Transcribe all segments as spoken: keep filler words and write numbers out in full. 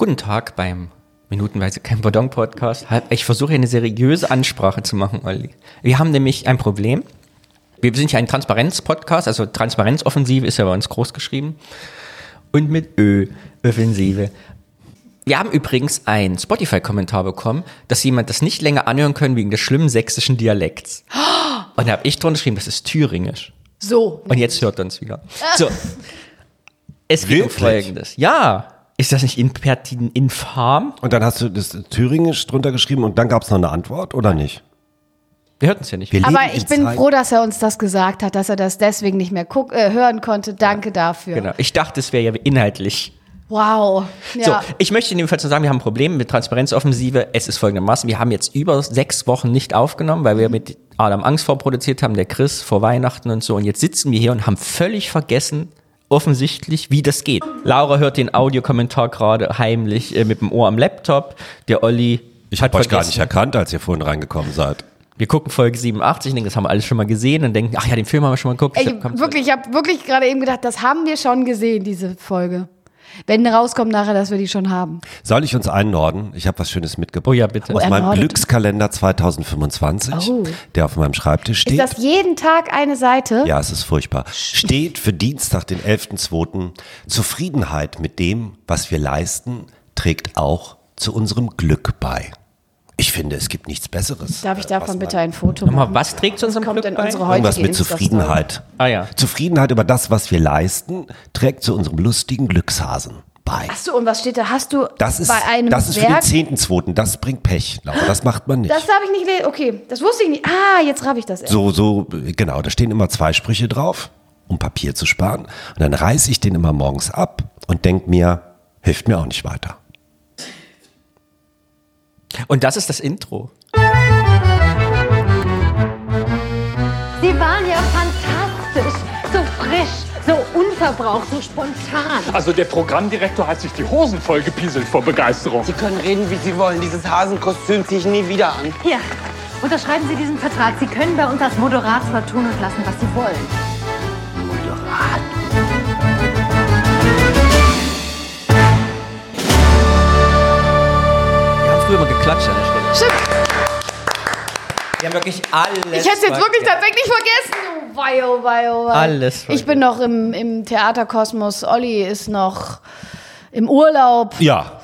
Guten Tag beim Minutenweise kein Pardon-Podcast. Ich versuche eine seriöse Ansprache zu machen, Olli. Wir haben nämlich ein Problem. Wir sind ja ein Transparenz-Podcast, also Transparenzoffensive ist ja bei uns groß geschrieben. Und mit Ö, Offensive. Wir haben übrigens einen Spotify-Kommentar bekommen, dass jemand das nicht länger anhören können wegen des schlimmen sächsischen Dialekts. Und da habe ich drunter geschrieben, das ist thüringisch. So. Und jetzt hört er uns wieder. So. Es geht um Folgendes. Ja. Ist das nicht impertinent, infam? Und dann hast du das thüringisch drunter geschrieben und dann gab es noch eine Antwort, oder nicht? Wir hörten es ja nicht. Aber ich bin Zeit. froh, dass er uns das gesagt hat, dass er das deswegen nicht mehr guck, äh, hören konnte. Danke ja. dafür. Genau. Ich dachte, es wäre ja inhaltlich. Wow. Ja. So, ich möchte in dem Fall sagen, wir haben ein Problem mit Transparenzoffensive. Es ist folgendermaßen, wir haben jetzt über sechs Wochen nicht aufgenommen, weil wir mit Adam Angst vorproduziert haben, der Chris vor Weihnachten und so. Und jetzt sitzen wir hier und haben völlig vergessen, offensichtlich, wie das geht. Laura hört den Audiokommentar gerade heimlich äh, mit dem Ohr am Laptop. Der Olli Ich habe euch gar nicht erkannt, als ihr vorhin reingekommen seid. Wir gucken Folge siebenundachtzig, ich denke, das haben wir alles schon mal gesehen und denken, ach ja, den Film haben wir schon mal geguckt. Ey, ich hab, wirklich, ich habe wirklich gerade eben gedacht, das haben wir schon gesehen, diese Folge. Wenn rauskommt nachher, dass wir die schon haben. Soll ich uns einnorden? Ich habe was Schönes mitgebracht. Oh ja, bitte. Aus meinem Glückskalender zwanzig fünfundzwanzig, oh. der auf meinem Schreibtisch steht. Ist das jeden Tag eine Seite? Ja, es ist furchtbar. Steht für Dienstag, den elften zweiten Zufriedenheit mit dem, was wir leisten, trägt auch zu unserem Glück bei. Ich finde, es gibt nichts Besseres. Darf ich davon bitte ein Foto machen? machen? Was trägt zu unserem Glück bei? Irgendwas mit Zufriedenheit. Ah, ja. Zufriedenheit über das, was wir leisten, trägt zu unserem lustigen Glückshasen bei. Achso, und was steht da? Hast du das ist, bei einem Das ist Werk? für den zehnten zweiten Das bringt Pech, Laura. Das macht man nicht. Das habe ich nicht gelesen. Okay, das wusste ich nicht. Ah, jetzt raff ich das erst. So, so, genau. Da stehen immer zwei Sprüche drauf, um Papier zu sparen. Und dann reiße ich den immer morgens ab und denke mir, hilft mir auch nicht weiter. Und das ist das Intro. Sie waren ja fantastisch, so frisch, so unverbraucht, so spontan. Also der Programmdirektor hat sich die Hosen voll gepieselt vor Begeisterung. Sie können reden, wie Sie wollen. Dieses Hasenkostüm ziehe ich nie wieder an. Hier, unterschreiben Sie diesen Vertrag. Sie können bei uns als Moderator tun und lassen, was Sie wollen. Moderat? Wir haben früher mal geklatscht an der Stelle. Stimmt. Wir haben wirklich alles Ich hätte es jetzt wirklich tatsächlich vergessen. Oh wei, oh wei, oh wei. Alles vergessen. Ich bin noch im, im Theaterkosmos. Olli ist noch im Urlaub. Ja.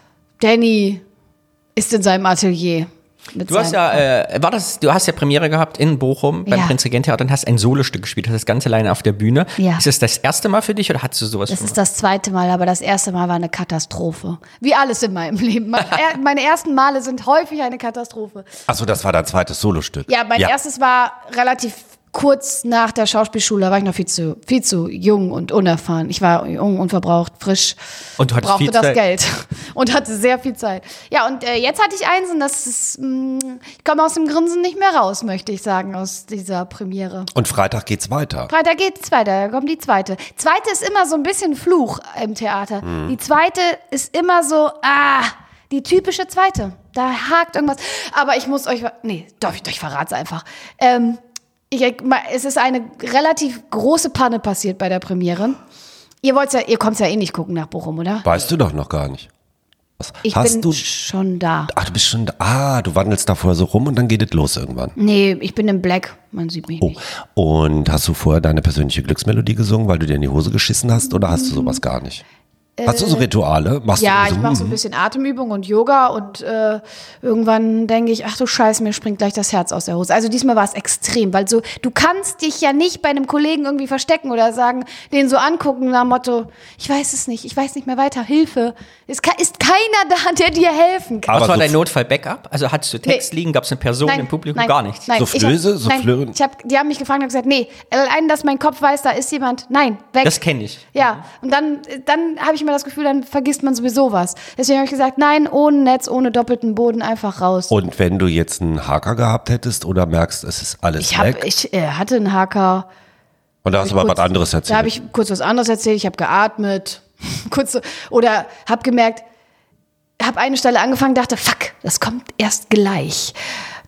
Danny ist in seinem Atelier. Mit Du hast ja, äh, war das, du hast ja Premiere gehabt in Bochum beim Ja. Prinz-Regent-Theater und hast ein Solostück gespielt, hast das ganz alleine auf der Bühne. Ja. Ist das das erste Mal für dich oder hattest du sowas Das schon ist das zweite Mal, aber das erste Mal war eine Katastrophe. Wie alles in meinem Leben. Meine, er, meine ersten Male sind häufig eine Katastrophe. Achso, das war dein zweites Solostück. Ja, mein erstes war relativ kurz nach der Schauspielschule. Da war ich noch viel zu, viel zu jung und unerfahren. Ich war jung, unverbraucht, frisch. Und du hattest brauchte viel das Zeit. Geld und hatte sehr viel Zeit. Ja, und äh, jetzt hatte ich eins und das ist, mh, ich komme aus dem Grinsen nicht mehr raus, möchte ich sagen, aus dieser Premiere. Und Freitag geht's weiter. Freitag geht's weiter, da kommt die zweite. Zweite ist immer so ein bisschen Fluch im Theater. Mhm. Die zweite ist immer so, ah, die typische zweite. Da hakt irgendwas. Aber ich muss euch, nee, doch, ich, ich verrate es einfach. Ähm, ich, es ist eine relativ große Panne passiert bei der Premiere. Ihr wollt's ja, ihr kommt's ja eh nicht gucken nach Bochum, oder? Weißt du doch noch gar nicht. Was? Ich Hast bin du schon da. Ach, du bist schon da. Ah, du wandelst da vorher so rum und dann geht es los irgendwann. Nee, ich bin im Black. Man sieht mich Oh. nicht. Und hast du vorher deine persönliche Glücksmelodie gesungen, weil du dir in die Hose geschissen hast, oder hast du sowas gar nicht? Hast du so Rituale? Machst Ja, du so, ich mache so ein mhm. bisschen Atemübung und Yoga und äh, irgendwann denke ich, ach du Scheiße, mir springt gleich das Herz aus der Hose. Also diesmal war es extrem, weil so, du kannst dich ja nicht bei einem Kollegen irgendwie verstecken oder sagen, den so angucken nach dem Motto, ich weiß es nicht, ich weiß nicht mehr weiter, Hilfe. Es ist keiner da, der dir helfen kann. Aber Was war so dein f- Notfall-Backup? Also hattest du Text Nee. liegen, gab es eine Person Nein, im Publikum? nein, Gar nichts. Nein, Soufflöse, ich hab, Souffleurin? nein, ich hab, die haben mich gefragt und gesagt, nee, allein, dass mein Kopf weiß, da ist jemand, nein, weg. Das kenne ich. Ja, und dann, dann habe ich immer das Gefühl, dann vergisst man sowieso was. Deswegen habe ich gesagt, nein, ohne Netz, ohne doppelten Boden, einfach raus. Und wenn du jetzt einen Haker gehabt hättest oder merkst, es ist alles ich hab, weg ich äh, hatte einen Haker. und da hast du hab aber ich was anderes Da erzählt. habe ich kurz was anderes erzählt, ich habe geatmet, kurz so, oder habe gemerkt, habe eine Stelle angefangen, dachte, fuck, das kommt erst gleich.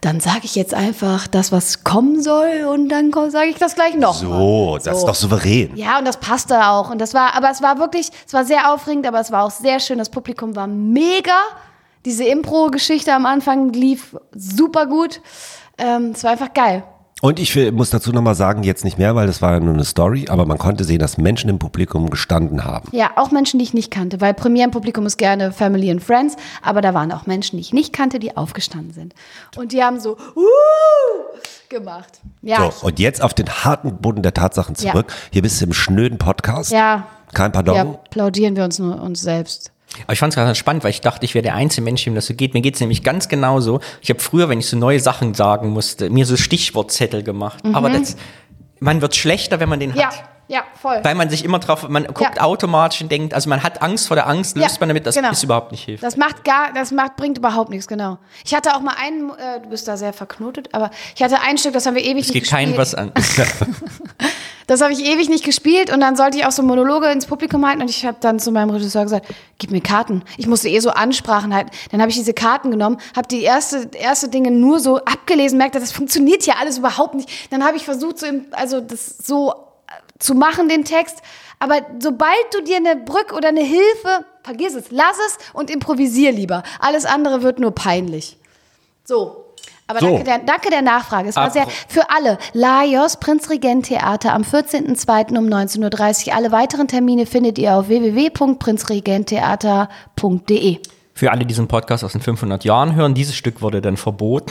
dann sage ich jetzt einfach das, was kommen soll und dann sage ich das gleich noch. So, das so. ist doch souverän. Ja, und das passte auch. Und das war, aber es war wirklich, es war sehr aufregend, aber es war auch sehr schön. Das Publikum war mega. Diese Impro-Geschichte am Anfang lief super gut. Ähm, es war einfach geil. Und ich will, muss dazu nochmal sagen, jetzt nicht mehr, weil das war ja nur eine Story, aber man konnte sehen, dass Menschen im Publikum gestanden haben. Ja, auch Menschen, die ich nicht kannte, weil Premierenpublikum ist gerne Family and Friends, aber da waren auch Menschen, die ich nicht kannte, die aufgestanden sind. Und die haben so uh, gemacht. Ja, So, und jetzt auf den harten Boden der Tatsachen zurück. Ja. Hier bist du im schnöden Podcast. ja, Kein Pardon. ja, applaudieren wir uns nur uns selbst. Aber ich fand es ganz spannend, weil ich dachte, ich wäre der einzige Mensch, dem das so geht. Mir geht es nämlich ganz genauso. Ich habe früher, wenn ich so neue Sachen sagen musste, mir so Stichwortzettel gemacht. Mhm. Aber das, man wird schlechter, wenn man den Ja, hat. ja, voll. Weil man sich immer drauf, man guckt Ja. automatisch und denkt, also man hat Angst vor der Angst, löst Ja, man damit, das genau. ist überhaupt nicht hilfreich. Das macht gar, das macht, bringt überhaupt nichts, genau. Ich hatte auch mal einen, äh, du bist da sehr verknotet, aber ich hatte ein Stück, das haben wir ewig Es nicht geht keinem gespielt. was an. Das habe ich ewig nicht gespielt und dann sollte ich auch so Monologe ins Publikum halten und ich habe dann zu meinem Regisseur gesagt, gib mir Karten. Ich musste eh so Ansprachen halten. Dann habe ich diese Karten genommen, habe die erste, erste Dinge nur so abgelesen, merkte, das funktioniert hier alles überhaupt nicht. Dann habe ich versucht, so, im, also das so äh, zu machen, den Text. Aber sobald du dir eine Brücke oder eine Hilfe, vergiss es, lass es und improvisier lieber. Alles andere wird nur peinlich. So. Aber So. danke, der, danke der Nachfrage. Es war Apro- sehr für alle. Laios Prinzregent-Theater am vierzehnten zweiten um neunzehn Uhr dreißig. Alle weiteren Termine findet ihr auf w w w punkt prinzregenttheater punkt d e. Für alle, die diesen Podcast aus den fünfhundert Jahren hören, dieses Stück wurde dann verboten.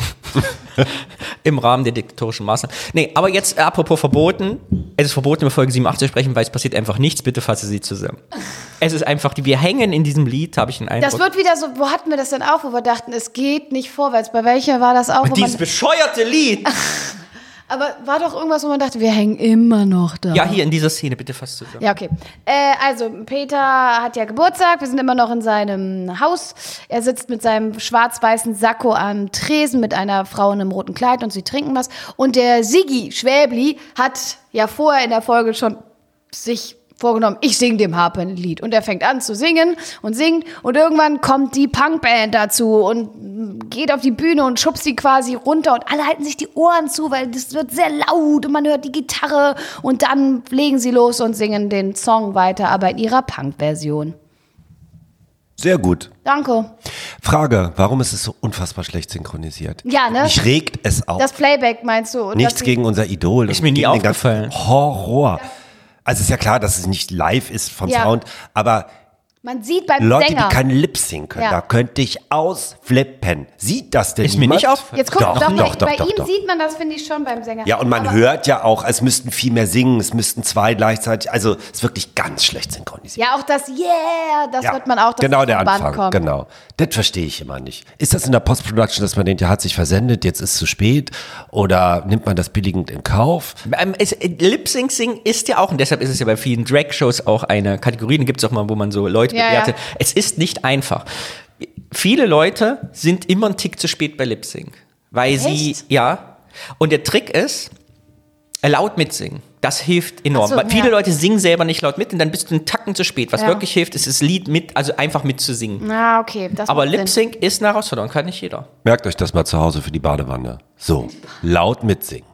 Im Rahmen der diktatorischen Maßnahmen. Nee, aber jetzt, äh, apropos verboten. Es ist verboten, über Folge siebenundachtzig zu sprechen, weil es passiert einfach nichts. Bitte fasse sie zusammen. Es ist einfach, die, wir hängen in diesem Lied, habe ich den Eindruck. Das wird wieder so, wo hatten wir das denn auch, wo wir dachten, es geht nicht vorwärts. Bei welcher war das auch? Wo Dieses man, bescheuerte Lied. aber war doch irgendwas, wo man dachte, wir hängen immer noch da. Ja, hier in dieser Szene, bitte fass zusammen. Ja, okay. Äh, also, Peter hat ja Geburtstag. Wir sind immer noch in seinem Haus. Er sitzt mit seinem schwarz-weißen Sakko am Tresen mit einer Frau in einem roten Kleid und sie trinken was. Und der Siggi Schwäbli hat ja vorher in der Folge schon sich vorgenommen, ich singe dem Harpe ein Lied. Und er fängt an zu singen und singt. Und irgendwann kommt die Punkband dazu und geht auf die Bühne und schubst sie quasi runter. Und alle halten sich die Ohren zu, weil das wird sehr laut und man hört die Gitarre. Und dann legen sie los und singen den Song weiter, aber in ihrer Punk-Version. Sehr gut. Danke. Frage, warum ist es so unfassbar schlecht synchronisiert? Ja, ne? Mich regt es auf. Das Playback meinst du? Und Nichts dass sie- gegen unser Idol. Ist und mir nie gegen den ganzen aufgefallen. Horror. Also ist ja klar, dass es nicht live ist vom Ja. Sound, aber Man sieht beim Leute, Sänger. die keinen Lip-Sync können, Ja. da könnte ich ausflippen. Sieht das denn Ist mir niemand? nicht aufgefallen. Jetzt guck, Doch, doch, doch, bei, doch, bei doch, ihm doch. sieht man das, finde ich, schon beim Sänger. Ja, und man Aber hört ja auch, es müssten viel mehr singen, es müssten zwei gleichzeitig, also es ist wirklich ganz schlecht synchronisiert. Ja, auch das Yeah, das hört man auch, dass genau das der vom Band Anfang, kommt. genau. Das verstehe ich immer nicht. Ist das in der Post-Production, dass man denkt, der hat sich versendet, jetzt ist zu spät? Oder nimmt man das billigend in Kauf? Ähm, es- äh, Lip-Sync-Sing ist ja auch, und deshalb ist es ja bei vielen Drag-Shows auch eine Kategorie, da gibt es auch mal, wo man so Leute Ja, bewertet. ja. Es ist nicht einfach. Viele Leute sind immer einen Tick zu spät bei Lip-Sync. Weil sie, Echt? ja. Und der Trick ist, äh, laut mitsingen. Das hilft enorm. Ach so, Weil viele ja. Leute singen selber nicht laut mit und dann bist du einen Tacken zu spät. Was Ja. wirklich hilft, ist das Lied mit, also einfach mitzusingen. Na, okay. Das Aber macht Sinn. Lip-Sync ist eine Herausforderung, kann nicht jeder. Merkt euch das mal zu Hause für die Badewanne. So, laut mitsingen.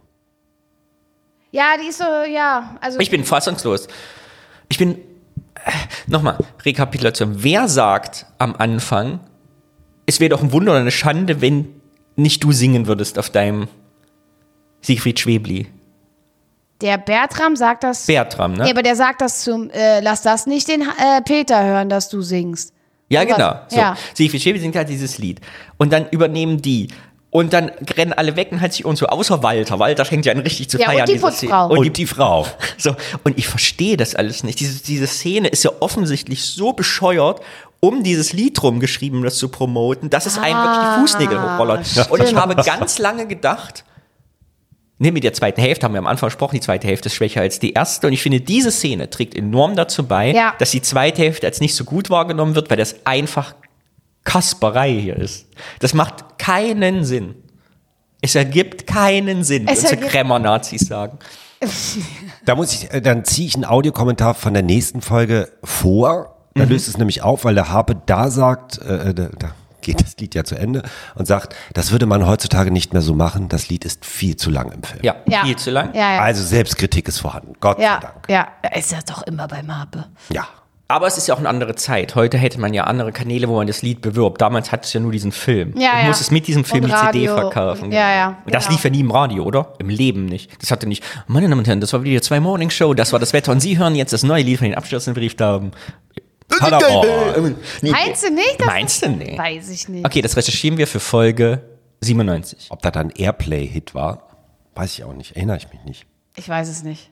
Ja, die ist so, ja. Also, Ich bin fassungslos. Ich bin, äh, nochmal, Rekapitulation. Wer sagt am Anfang, es wäre doch ein Wunder oder eine Schande, wenn nicht du singen würdest auf deinem Siegfried Schwebli? der Bertram sagt das. Bertram, ne? Nee, aber der sagt das zum, äh, lass das nicht den äh, Peter hören, dass du singst. Ja, Sowas. genau. So. Ja. Siegfried Schwebli singt halt dieses Lied. Und dann übernehmen die. Und dann rennen alle weg und halt sich und so, außer Walter. Walter fängt ja an richtig zu Ja, und feiern. die diese Putzfrau. Szene. Und die Frau. So, und ich verstehe das alles nicht. Diese, diese Szene ist ja offensichtlich so bescheuert, um dieses Lied rumgeschrieben, das zu promoten, dass es einem wirklich die Fußnägel hochrollert. Und ich habe ganz lange gedacht, ne, mit der zweiten Hälfte haben wir am Anfang gesprochen, die zweite Hälfte ist schwächer als die erste. Und ich finde, diese Szene trägt enorm dazu bei, Ja. dass die zweite Hälfte als nicht so gut wahrgenommen wird, weil das einfach Kasperei hier ist. Das macht keinen Sinn. Es ergibt keinen Sinn, Es unsere ergibt- Krämer-Nazis sagen. Da muss ich, äh, dann ziehe ich einen Audiokommentar von der nächsten Folge vor. Da löst es nämlich auf, weil der Harpe da sagt, äh, da, da geht das Lied ja zu Ende und sagt, das würde man heutzutage nicht mehr so machen, das Lied ist viel zu lang im Film. Ja, Ja. viel zu lang. Ja, ja. Also Selbstkritik ist vorhanden, Gott sei ja, Dank. ja, ist ja doch immer bei Harpe. Ja. Aber es ist ja auch eine andere Zeit. Heute hätte man ja andere Kanäle, wo man das Lied bewirbt. Damals hat es ja nur diesen Film. Ja, Man ja. muss es mit diesem Film Und die C D Radio. verkaufen. Ja, ja, Und das genau. lief ja nie im Radio, oder? Im Leben nicht. Das hatte nicht, meine Damen und Herren, das war wieder zwei Morning Show, das war das Wetter und Sie hören jetzt das neue Lied von den abstürzenden Brieftaben. Paderborn. Nee, Meinst du nicht? dass- Meinst du nicht? Weiß ich nicht. Okay, das recherchieren wir für Folge siebenundneunzig. Ob das ein Airplay-Hit war, weiß ich auch nicht, erinnere ich mich nicht. Ich weiß es nicht.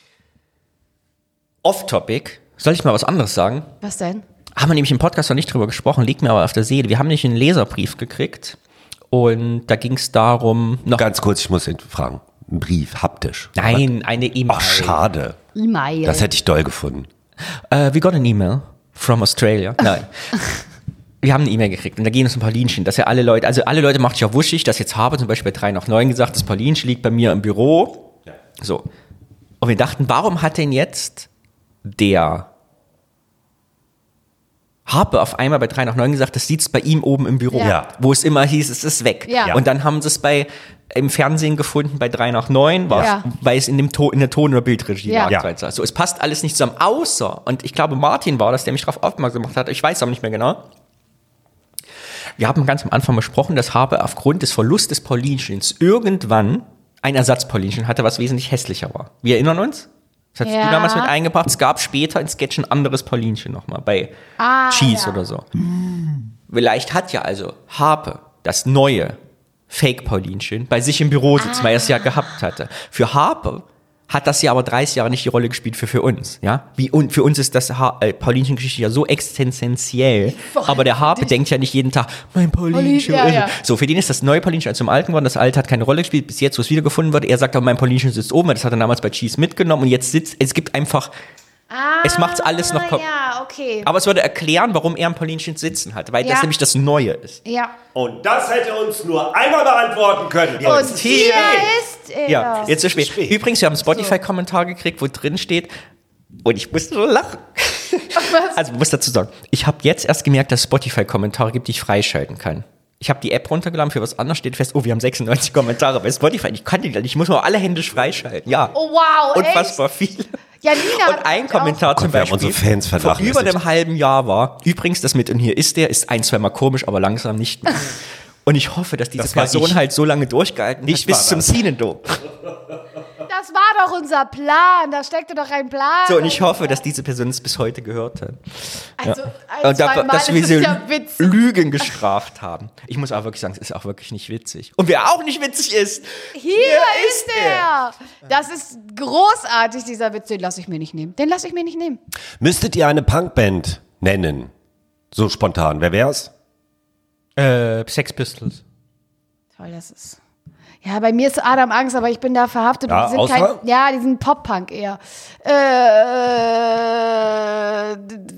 Off-Topic. Soll ich mal was anderes sagen? Was denn? Haben wir nämlich im Podcast noch nicht drüber gesprochen, liegt mir aber auf der Seele. Wir haben nämlich einen Leserbrief gekriegt und da ging es darum, noch. Ganz kurz, ich muss ihn fragen. Ein Brief, haptisch. Nein, eine E-Mail. Ach, schade. E-Mail. Das hätte ich doll gefunden. Uh, we got an email from Australia. Nein. Wir haben eine E-Mail gekriegt und da gehen uns ein Paulinchen, dass ja alle Leute, also alle Leute macht sich ja wuschig, dass jetzt habe zum Beispiel bei drei nach neun gesagt, das Paulinchen liegt bei mir im Büro. So. Und wir dachten, warum hat denn jetzt der Harpe auf einmal bei drei nach neun gesagt, das sitzt bei ihm oben im Büro, Ja. wo es immer hieß, es ist weg. Ja. Und dann haben sie es bei im Fernsehen gefunden bei drei nach neun, war Ja. weil es in dem to in der Ton- oder Bildregie Ja. lag. Ja. So, es passt alles nicht zusammen, außer, und ich glaube Martin war das, der mich darauf aufmerksam gemacht hat, ich weiß aber nicht mehr genau. Wir haben ganz am Anfang besprochen, dass Harpe aufgrund des Verlustes des Paulinchens irgendwann ein Ersatz-Paulinchen hatte, was wesentlich hässlicher war. Wir erinnern uns? Das hast Ja. du damals mit eingebracht. Es gab später in Sketch ein anderes Paulinchen nochmal, bei Ah, Cheese ja. oder so. Vielleicht hat ja also Harpe das neue Fake-Paulinchen bei sich im Büro sitzen, weil er es ja gehabt hatte. Für Harpe hat das ja aber dreißig Jahre nicht die Rolle gespielt für, für uns. Ja? Wie, und für uns ist das ha äh, Paulinchen-Geschichte ja so existenziell. Aber der Harpe denkt ja nicht jeden Tag, mein Paulinchen. Ja, ja. So, für den ist das neue Paulinchen als zum alten geworden. Das alte hat keine Rolle gespielt, bis jetzt, wo es wiedergefunden wird. Er sagt aber, mein Paulinchen sitzt oben, weil das hat er damals bei Cheese mitgenommen. Und jetzt sitzt, es gibt einfach, es macht's alles noch kom- Ja, okay. aber es würde erklären, warum er ein Paulinchen sitzen hat, weil Ja. das nämlich das Neue ist. Ja. Und das hätte uns nur einmal beantworten können. Und hier ist er. Ja, jetzt ist spät. Übrigens, wir haben einen Spotify-Kommentar gekriegt, wo drin steht, und ich musste so lachen. Also, ich muss dazu sagen, ich habe jetzt erst gemerkt, dass es Spotify-Kommentare gibt, die ich freischalten kann. Ich habe die App runtergeladen, für was anderes steht fest, oh, wir haben sechsundneunzig Kommentare bei Spotify. Ich kann die nicht, ich muss mal alle händisch freischalten. Ja. Oh, wow, Unfassbar viele. Ja, Nina hat Und ein auch- Kommentar zum Gott, wir haben Beispiel unsere Fans vor vernachlässigt. über einem halben Jahr war, übrigens das mit und hier ist der, ist ein, zweimal komisch, aber langsam nicht mehr. Und ich hoffe, dass diese Das war Person ich. halt so lange durchgehalten Ich hat bis war zum das. Sinendo. Das war doch unser Plan. Da steckte doch ein Plan. So, und ich hoffe, dass diese Person es bis heute gehört hat. Also, Ja. ein, Und da, zweimal dass ist wir es sie ja witzig. Lügen gestraft haben. Ich muss auch wirklich sagen, es ist auch wirklich nicht witzig. Und wer auch nicht witzig ist, Hier ist er. Das ist großartig, dieser Witz. Den lasse ich mir nicht nehmen. Den lasse ich mir nicht nehmen. Müsstet ihr eine Punkband nennen? So spontan, wer wär's? äh, Sex Pistols. Toll, das ist. Ja, bei mir ist Adam Angst, aber ich bin da verhaftet. Ja, und die sind außer? kein, ja, die sind Pop-Punk eher. Äh,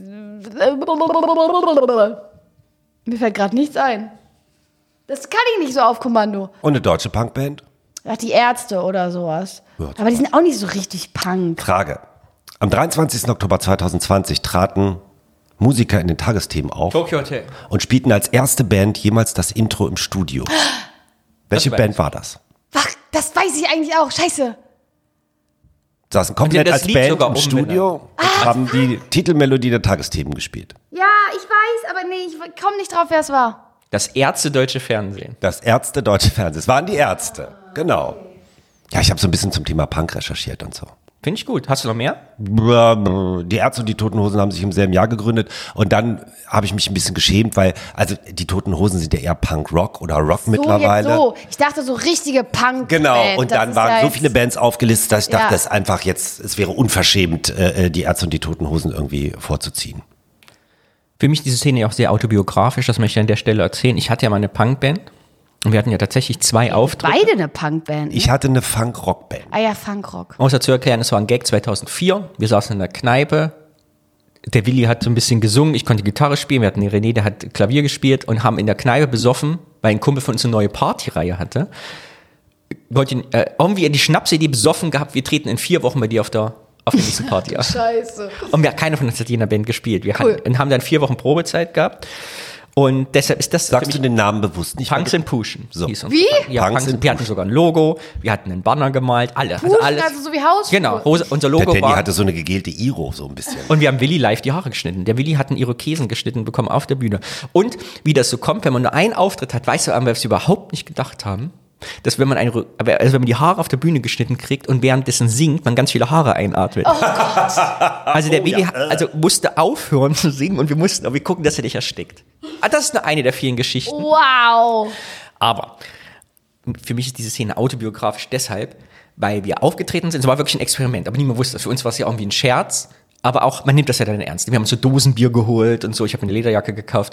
mir fällt gerade nichts ein. Das kann ich nicht so auf Kommando. Und eine deutsche Punkband? Ach, die Ärzte oder sowas. Ja. Aber die sind auch nicht so richtig Punk. Frage. Am dreiundzwanzigsten Oktober zweitausendzwanzig traten Musiker in den Tagesthemen auf Tokyo Hotel. und spielten als erste Band jemals das Intro im Studio. Welche weiß Band ich. war das? Ach, das weiß ich eigentlich auch. Scheiße. Saßen komplett das als Lied Band sogar im umbenannt. Studio und haben die Titelmelodie der Tagesthemen gespielt. Ja, ich weiß, aber nee, ich komme nicht drauf, wer es war. Das Ärzte-Deutsche Fernsehen. Das Ärzte Deutsche Fernsehen. Es waren die Ärzte. Genau. Ja, ich habe so ein bisschen zum Thema Punk recherchiert und so. Finde ich gut. Hast du noch mehr? Die Ärzte und die Toten Hosen haben sich im selben Jahr gegründet und dann habe ich mich ein bisschen geschämt, weil also die Toten Hosen sind ja eher Punk-Rock oder Rock So, mittlerweile. jetzt so. Ich dachte so richtige Punk. Genau, Band. und Das dann ist waren ja so jetzt- viele Bands aufgelistet, dass ich Ja. dachte, das ist einfach jetzt, es wäre unverschämt, äh, die Ärzte und die Toten Hosen irgendwie vorzuziehen. Für mich ist diese Szene ja auch sehr autobiografisch, das möchte ich an der Stelle erzählen. Ich hatte ja mal eine Punkband und wir hatten ja tatsächlich zwei Auftritte. Beide eine Punkband. Ne? Ich hatte eine Funk-Rock-Band. Ah ja, Funkrock. Außer zu erklären, es war ein Gag zweitausendvier. Wir saßen in der Kneipe. Der Willi hat so ein bisschen gesungen, ich konnte Gitarre spielen. Wir hatten den René, der hat Klavier gespielt und haben in der Kneipe besoffen, weil ein Kumpel von uns eine neue Partyreihe hatte. Wollte äh, irgendwie die Schnapsidee besoffen gehabt, wir treten in vier Wochen bei dir auf der, auf der nächsten Party auf. Scheiße. Und wir, keiner von uns hat je in der Band gespielt. Wir Cool. hatten, und haben dann vier Wochen Probezeit gehabt. Und deshalb ist das Sagst du den Namen bewusst nicht? Punks and Pushen. So. hieß uns Wie? das. Ja, Punks Punks and wir hatten sogar ein Logo, wir hatten einen Banner gemalt, alle. Also, Pushen, alles. also so wie Hausschuhe. Genau, Hose, unser Der Logo Danny war. hatte so eine gegelte Iro, so ein bisschen. Und wir haben Willi live die Haare geschnitten. Der Willi hat einen Irokesen geschnitten bekommen auf der Bühne. Und wie das so kommt, wenn man nur einen Auftritt hat, weißt du, an was wir überhaupt nicht gedacht haben? Dass wenn man eine, also wenn man die Haare auf der Bühne geschnitten kriegt und währenddessen singt, man ganz viele Haare einatmet. Oh Gott. Also der Willi hat- also musste aufhören zu singen und wir mussten, aber wir gucken, dass er nicht erstickt. Ah, das ist nur eine der vielen Geschichten. Wow. Aber für mich ist diese Szene autobiografisch deshalb, weil wir aufgetreten sind. Es war wirklich ein Experiment, aber niemand wusste das. Für uns war es ja irgendwie ein Scherz, aber auch, man nimmt das ja dann ernst. Wir haben uns so Dosenbier geholt und so. Ich habe eine Lederjacke gekauft.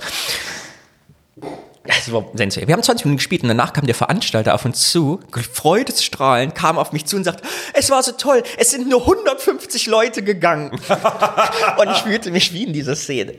Das war sensationell. Wir haben zwanzig Minuten gespielt und danach kam der Veranstalter auf uns zu, freudestrahlend, kam auf mich zu und sagt, es war so toll, es sind nur hundertfünfzig Leute gegangen. Und ich fühlte mich wie in dieser Szene.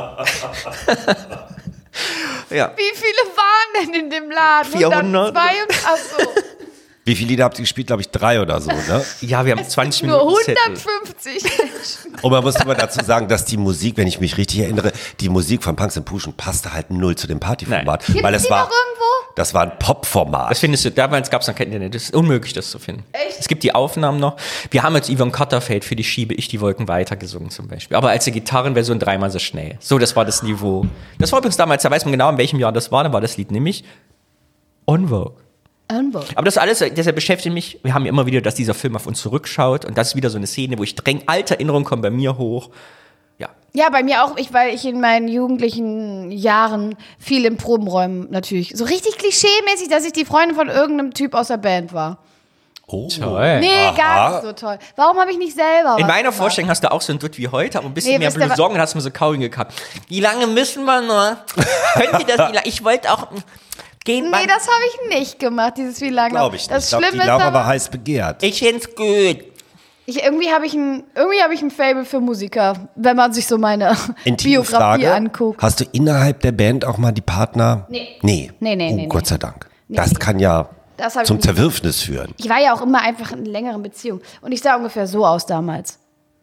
Ja. Wie viele waren denn in dem Laden? vierhundert. hundertzwei. Achso. Wie viele Lieder habt ihr gespielt? Glaube ich, drei oder so, ne? Ja, wir haben zwanzig Nur Minuten Zettel. hundertfünfzig Menschen. Und man muss immer dazu sagen, dass die Musik, wenn ich mich richtig erinnere, die Musik von Punks and Pushen passte halt null zu dem Partyformat. Gibt's Weil es die war, noch irgendwo? das war ein Pop-Format. Das findest du, damals gab es noch kein Internet, das ist unmöglich, das zu finden. Echt? Es gibt die Aufnahmen noch. Wir haben jetzt Yvonne Katterfeld für die Schiebe Ich die Wolken weiter gesungen zum Beispiel. Aber als die Gitarrenversion dreimal so schnell. So, das war das Niveau. Das war übrigens damals, da weiß man genau, in welchem Jahr das war, da war das Lied nämlich On Vogue. Aber das alles, deshalb beschäftigt mich, wir haben ja immer wieder, dass dieser Film auf uns zurückschaut und das ist wieder so eine Szene, wo ich dränge, alte Erinnerungen kommen bei mir hoch. Ja. Ja, bei mir auch, ich, weil ich in meinen jugendlichen Jahren viel in Probenräumen natürlich, so richtig klischee-mäßig, dass ich die Freundin von irgendeinem Typ aus der Band war. Oh. Toll. Nee, gar nicht so toll. Warum habe ich nicht selber In was meiner gemacht? Vorstellung hast du auch so ein Dutt wie heute, aber ein bisschen Nee, mehr wisst ihr, Blouson und hast mir so Kauing gehabt. Wie lange müssen wir noch? Könnt ihr das, wie lange? Ich wollte auch gehen. Nee, das habe ich nicht gemacht, dieses wie lange. Glaube ich nicht. Das Ich glaube, die Schlimme ist Laura aber, war heiß begehrt. Ich find's gut. ich, irgendwie habe ich ein, irgendwie habe ich ein Faible für Musiker, wenn man sich so meine Intime Biografie Frage. anguckt. Hast du innerhalb der Band auch mal die Partner? Nee. Nee. Nee, nee, oh, nee, Gott nee. sei Dank. Nee, das nee. kann ja Das hab ich zum nicht. Zerwürfnis führen. Ich war ja auch immer einfach in längeren Beziehungen. Und ich sah ungefähr so aus damals.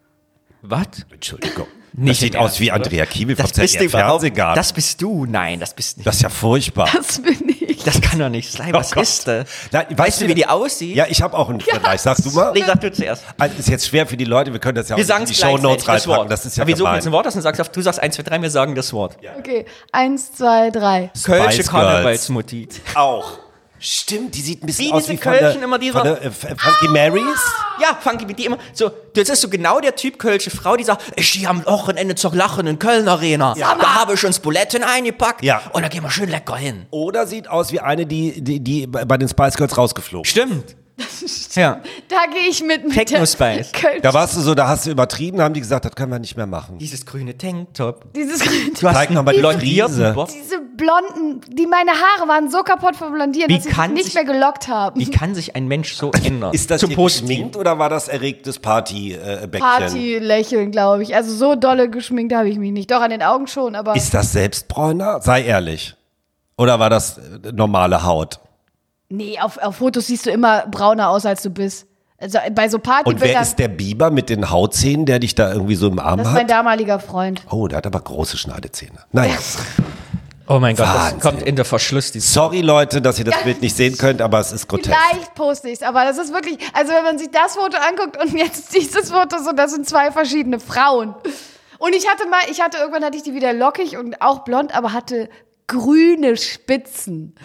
Was? Entschuldigung. Nicht das sieht im aus Ernst, wie oder? Andrea Kiewel vom Das bist du Z D F überhaupt. Fernsehgarten. Das bist du. Nein, das bist nicht. Das ist ja furchtbar. Das bin ich. Das kann doch nicht sein. Was Oh Gott. ist das? Nein, Weißt du, wie die aussieht? Ja, ich habe auch einen Vergleich. Sagst du mal? Nee, sag du zuerst. Also, ist jetzt schwer für die Leute, wir können das ja auch Wir in sagen die es Shownotes gleichzeitig, das reinpacken. Wort. Das ist ja Aber wir suchen gemein. jetzt ein Wort aus und sagst, auf- du sagst eins, zwei, drei, wir sagen das Wort. Okay, eins, zwei, drei. Kölsche Spice Karnevalsmutti. Auch. Stimmt, die sieht ein bisschen Wie aus diese wie von der, Kölschen immer dieser- von der äh, F- Funky Marys. Ja, Funky, die immer so, das ist so genau der Typ Kölsche Frau, die sagt, ich gehe am Wochenende zur Lachen in Köln Arena. Da habe ich uns Buletten eingepackt. Ja. Und da gehen wir schön lecker hin. Oder sieht aus wie eine, die, die, die bei den Spice Girls rausgeflogen. Stimmt. Ja. Da gehe ich mit mit Techno der Spice. Kölsch- Da warst du so, da hast du übertrieben, haben die gesagt, das können wir nicht mehr machen. Dieses grüne Tanktop. Dieses, Du hast Zeig noch mal die Frise. Bob. diese blonden, die meine Haare waren so kaputt vom Blondieren, Wie dass sie sich kann nicht sich- mehr gelockt haben. Wie kann sich ein Mensch so ändern? Ist das Zum hier Positiven. geschminkt oder war das erregtes Party-Bäckchen? Party-Lächeln, glaube ich. Also so dolle geschminkt habe ich mich nicht. Doch, an den Augen schon, aber Ist das Selbstbräuner? Sei ehrlich. Oder war das äh, normale Haut? nee, auf, auf Fotos siehst du immer brauner aus, als du bist. Also bei so Und wer Partybildern, ist der Biber mit den Hautzähnen, der dich da irgendwie so im Arm das ist mein hat? damaliger Freund. Oh, der hat aber große Schneidezähne. Naja. Oh mein Gott, Wahnsinn. das kommt in der Verschluss. Dieses Sorry, Leute, dass ihr das Bild nicht sehen könnt, aber es ist grotesk. Vielleicht poste ich es, aber das ist wirklich, also wenn man sich das Foto anguckt und jetzt dieses Foto, so, das sind zwei verschiedene Frauen. Und ich hatte mal, ich hatte, irgendwann hatte ich die wieder lockig und auch blond, aber hatte grüne Spitzen.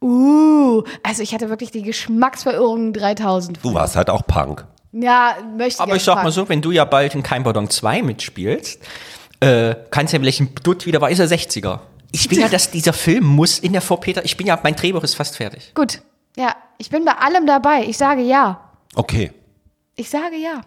Uh, also ich hatte wirklich die Geschmacksverirrung dreitausend. Du warst halt auch Punk. Ja, möchte Aber ich sag mal so, wenn du ja bald in Kein Pardon zwei mitspielst, äh, kannst du ja welchen Dutt wieder war, ist er sechziger. Ich bin ja, dass dieser Film muss in der Vorpeter, ich bin ja, mein Drehbuch ist fast fertig. Gut, ja, ich bin bei allem dabei. Ich sage ja. Okay. Ich sage ja.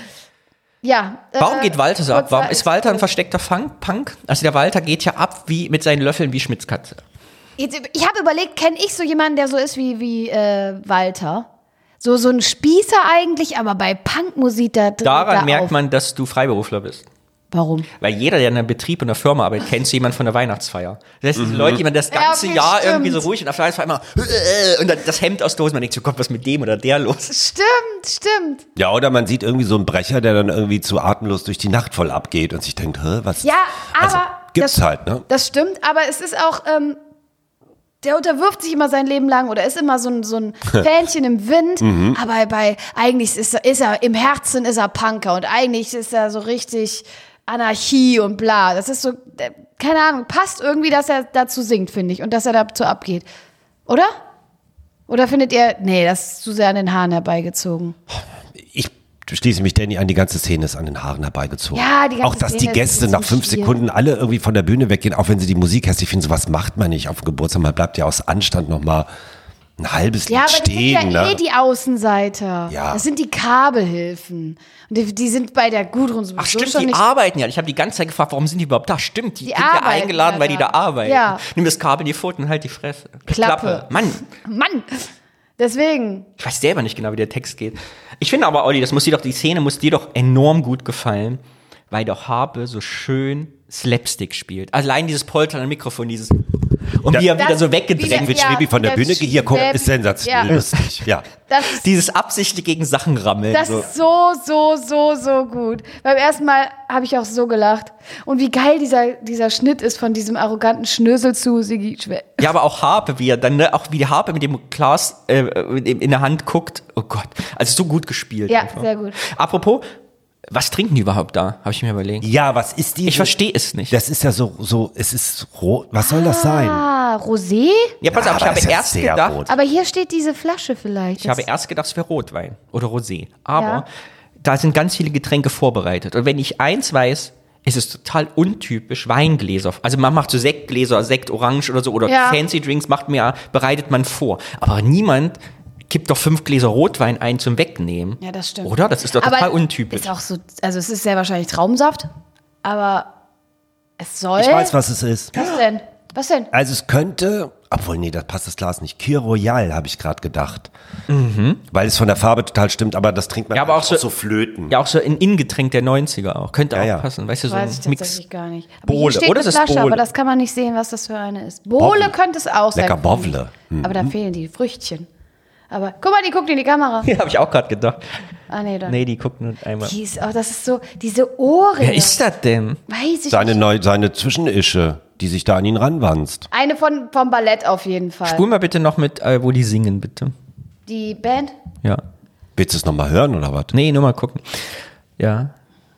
Ja. Warum äh, geht Walter so ab? kurzer Warum ist Walter ein Exkurs. versteckter Funk, Punk? Also der Walter geht ja ab wie mit seinen Löffeln wie Schmitzkatze. Jetzt, ich habe überlegt, kenne ich so jemanden, der so ist wie, wie äh, Walter? So, so ein Spießer eigentlich, aber bei Punkmusik da dreht Daran er merkt auf. man, dass du Freiberufler bist. Warum? Weil jeder, der in einem Betrieb und einer Firma arbeitet, kennt so jemand von der Weihnachtsfeier. Das heißt, diese Leute, die man das Ja, ganze okay, Jahr stimmt. irgendwie so ruhig und auf der Weihnachtsfeier immer äh, und dann das Hemd aus Dosen, man denkt so, Gott, was ist mit dem oder der los? Stimmt, stimmt. Ja, oder man sieht irgendwie so einen Brecher, der dann irgendwie zu atemlos durch die Nacht voll abgeht und sich denkt, hä, was? Ja, aber Also, Gibt's das, halt, ne? Das stimmt, aber es ist auch, ähm, der unterwirft sich immer sein Leben lang oder ist immer so ein, so ein Fähnchen im Wind, Mhm. aber bei, eigentlich ist er, ist er, im Herzen ist er Punker und eigentlich ist er so richtig Anarchie und bla. Das ist so, äh, keine Ahnung, passt irgendwie, dass er dazu singt, finde ich, und dass er dazu abgeht. Oder? Oder findet ihr, nee, das ist zu sehr an den Haaren herbeigezogen? Ich schließe mich Danny an, die ganze Szene ist an den Haaren herbeigezogen. Ja, die ganze Auch, dass Szene die ist Gäste ein nach bisschen fünf schwierig. Sekunden alle irgendwie von der Bühne weggehen, auch wenn sie die Musik hässlich finden. Sowas macht man nicht auf dem Geburtstag. Man bleibt ja aus Anstand noch mal ein halbes Ja, Lied aber das stehen. sind ja Ne? eh die Außenseiter. Ja. Das sind die Kabelhilfen. Und die, die sind bei der Gudrun sowieso Ach stimmt, schon die nicht. arbeiten ja. Ich habe die ganze Zeit gefragt, warum sind die überhaupt da? Stimmt, die, Die sind ja arbeiten eingeladen, ja weil die da. da arbeiten. Ja. Nimm das Kabel in die Pfoten und halt die Fresse. Klappe. Mann, Mann! Deswegen. ich weiß selber nicht genau, wie der Text geht. Ich finde aber, Olli, das muss dir doch, die Szene muss dir doch enorm gut gefallen, weil doch Harpe so schön Slapstick spielt. Allein dieses Poltern am Mikrofon, dieses und Ja. wie er wieder Das- so wie weggedrängt der- wird. ja, Schwebi von der der Bühne, hier, guck, Schwebi- ist sensationell ja. lustig. Ja. Das ist, Dieses absichtlich gegen Sachen rammeln. das so. ist so, so, so, so gut. Beim ersten Mal habe ich auch so gelacht. Und wie geil dieser, dieser Schnitt ist von diesem arroganten Schnösel zu Sigi Schwe. Ja, aber auch Harpe, wie er dann, ne, auch wie die Harpe mit dem Glas äh, in in der Hand guckt. Oh Gott, also so gut gespielt. Ja, einfach. sehr gut. Apropos, was trinken die überhaupt da? Habe ich mir überlegt. Ja, was ist die? Ich verstehe es nicht. Das ist ja so, so, es ist rot. Was soll das sein? Ah, Rosé? Ja, pass Ja, auf, ich aber habe ist ja erst sehr gedacht, rot. Aber hier steht diese Flasche vielleicht. ich habe erst gedacht, es wäre Rotwein oder Rosé. Aber Ja. da sind ganz viele Getränke vorbereitet. Und wenn ich eins weiß, ist es total untypisch Weingläser. Also man macht so Sektgläser, Sekt Orange oder so oder Ja. Fancy Drinks macht mir, bereitet man vor. Aber niemand gibt doch fünf Gläser Rotwein ein zum Wegnehmen. Ja, das stimmt. Oder? Das ist doch Aber total untypisch. Ist auch so, also es ist sehr wahrscheinlich Traubensaft, aber es soll. Ich weiß, was es ist. Was denn? Was denn? Also es könnte, obwohl, nee, da passt das Glas nicht. Kir Royal, habe ich gerade gedacht. Weil es von der Farbe total stimmt, aber das trinkt man Ja, aber auch so, so- Flöten. Ja, auch so ein Ingetränk der neunziger auch. Könnte Ja, auch ja. passen. Weißt du, so Weiß ich ein Mix. tatsächlich gar nicht. Aber Bohle. hier steht Oder eine es ist Flasche, Bohle. aber das kann man nicht sehen, was das für eine ist. Bohle Bovle. könnte es auch sein. Lecker Bovle. Aber da fehlen die Früchtchen. Aber guck mal, die guckt in die Kamera. Ja, habe ich auch gerade gedacht. Ah, nee, dann. Nee, die guckt nur einmal. Die ist, oh, das ist so, diese Ohrringe. Wer ist das denn? Weiß ich Seine, nicht. neu, seine Zwischenische, die sich da an ihn ranwanzt. Eine von, vom Ballett auf jeden Fall. Spul mal bitte noch mit, äh, wo die singen, bitte. Die Band? Ja. Willst du es nochmal hören oder was? Nee, nur mal gucken. Ja.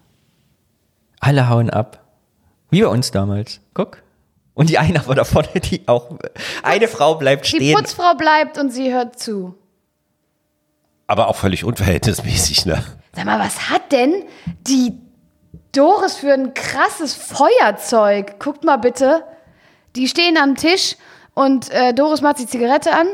Alle hauen ab. Wie bei uns damals. Guck. Und die eine aber da vorne, die auch. Eine Frau bleibt Die stehen. Putzfrau bleibt und sie hört zu. Aber auch völlig unverhältnismäßig, ne? Sag mal, was hat denn die Doris für ein krasses Feuerzeug? Guckt mal bitte. Die stehen am Tisch und äh, Doris macht die Zigarette an.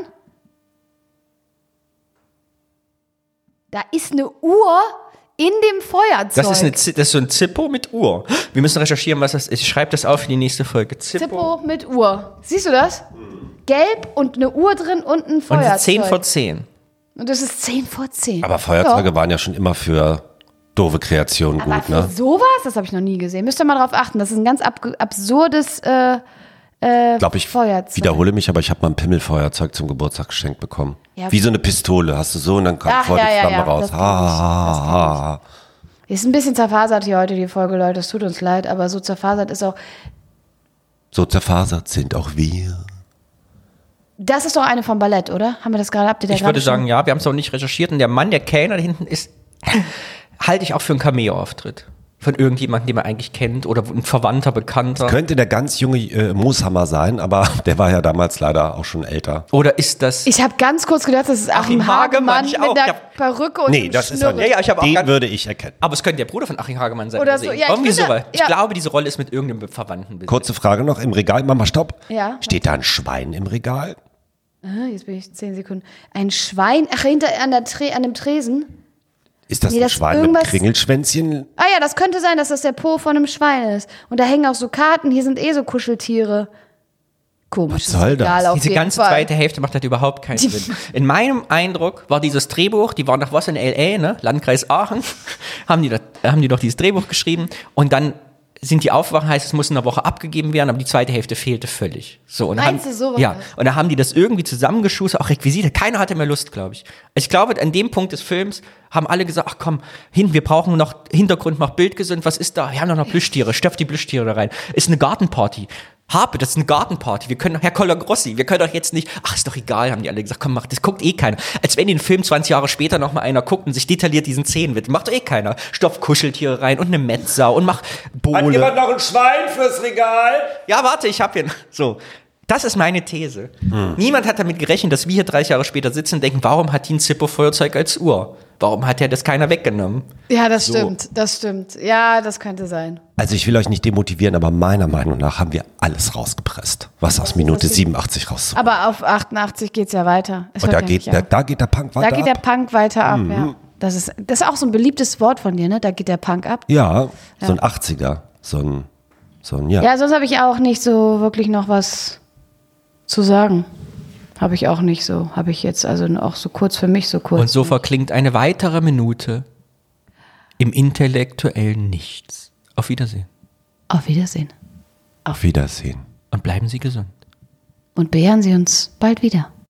Da ist eine Uhr in dem Feuerzeug. Das ist, eine, Z- das ist so ein Zippo mit Uhr. Wir müssen recherchieren, was das ist. Ich schreibe das auf für die nächste Folge. Zippo. Zippo mit Uhr. Siehst du das? Gelb und eine Uhr drin und ein Und Feuerzeug. zehn vor zehn. Und das ist zehn vor zehn. Aber Feuerzeuge Ja. waren ja schon immer für doofe Kreationen Aber gut, für ne? sowas, das habe ich noch nie gesehen. Müsst ihr mal drauf achten. Das ist ein ganz ab absurdes äh, Ich glaube, ich Feuerzeug. wiederhole mich, aber ich habe mal ein Pimmelfeuerzeug zum Geburtstag geschenkt bekommen. Ja. Wie so eine Pistole, hast du so und dann kommt Ach, vor ja, die ja, Flamme ja, raus. das kenn Ha, ich, ha, das kenn ha, ha. Ist ein bisschen zerfasert hier heute, die Folge, Leute. Es tut uns leid, aber so zerfasert ist auch. So zerfasert sind auch wir. Das ist doch eine vom Ballett, oder? Haben wir das gerade? Habt ihr da Ich gerade würde schon- sagen, ja, wir haben es auch nicht recherchiert. Und der Mann, der Kellner da hinten ist, halte ich auch für einen Cameo-Auftritt. Von irgendjemandem, den man eigentlich kennt oder ein Verwandter, Bekannter. Könnte der ganz junge äh, Mooshammer sein, aber der war ja damals leider auch schon älter. Oder ist das. Ich habe ganz kurz gedacht, das ist Achim, Achim Hagemann, Hagemann ich mit auch. einer Ich hab- Perücke und Nee, einem das ist er Schnurren. nicht. Ja, ja, ich hab auch Den ganz- würde ich erkennen. Aber es könnte der Bruder von Achim Hagemann sein. Oder mal so, sehen. ja, ich Irgendwie finde- sowas. Ich ja. glaube, diese Rolle ist mit irgendeinem Verwandten besetzt. Kurze Frage noch, im Regal, Mama, stopp. Ja. Steht da ein Schwein im Regal? Ah, jetzt bin ich zehn Sekunden. Ein Schwein, ach, hinter an, der Tre an dem Tresen. Ist das Nee, ein das Schwein mit irgendwas- Kringelschwänzchen? Ah ja, das könnte sein, dass das der Po von einem Schwein ist. Und da hängen auch so Karten, hier sind eh so Kuscheltiere. Komisch. Was soll das? Egal, auf Diese jeden ganze Fall. zweite Hälfte macht halt überhaupt keinen Sinn. In meinem Eindruck war dieses Drehbuch, die waren doch was in L A, ne? Landkreis Aachen, haben die, da, haben die doch dieses Drehbuch geschrieben und dann sind die aufwachen, heißt, es muss in einer Woche abgegeben werden, aber die zweite Hälfte fehlte völlig. So, und Meinst haben, du sowas? Ja, und da haben die das irgendwie zusammengeschustert, auch Requisite, keiner hatte mehr Lust, glaube ich. Also ich glaube, an dem Punkt des Films haben alle gesagt, ach komm, hin, wir brauchen noch Hintergrund, noch Bildgesund, was ist da? Wir haben doch noch Plüschtiere, stopft die Plüschtiere da rein. Ist eine Gartenparty. Harpe, das ist eine Gartenparty. Wir können doch, Herr Collar-Grossi, wir können doch jetzt nicht, ach, ist doch egal, haben die alle gesagt, komm, mach, das guckt eh keiner. Als wenn den Film zwanzig Jahre später noch mal einer guckt und sich detailliert diesen Szenen wird. Macht doch eh keiner. Stopft Kuscheltiere rein und eine Metzsau und macht Bohle. Hat jemand noch ein Schwein fürs Regal? Ja, warte, ich hab hier, so. Das ist meine These. Hm. Niemand hat damit gerechnet, dass wir hier dreißig Jahre später sitzen und denken, warum hat die ein Zippo-Feuerzeug als Uhr? Warum hat er das keiner weggenommen? Ja, das So. stimmt, das stimmt. Ja, das könnte sein. Also ich will euch nicht demotivieren, aber meiner Meinung nach haben wir alles rausgepresst, was aus Minute siebenundachtzig rauszuholen. Aber auf achtundachtzig geht's ja weiter. Es Und hört da ja geht, nicht da, auf. da geht der Punk weiter Da geht der ab. Punk weiter ab, Mhm. ja. Das ist, das ist auch so ein beliebtes Wort von dir, ne? Da geht der Punk ab. Ja, so ein achtziger, so ein, so ein, ja. Ja, sonst habe ich auch nicht so wirklich noch was zu sagen. Habe ich auch nicht so. Habe ich jetzt also auch so kurz für mich, so kurz. Und so verklingt eine weitere Minute im intellektuellen Nichts. Auf Wiedersehen. Auf Wiedersehen. Auf Wiedersehen. Und bleiben Sie gesund. Und beehren Sie uns bald wieder.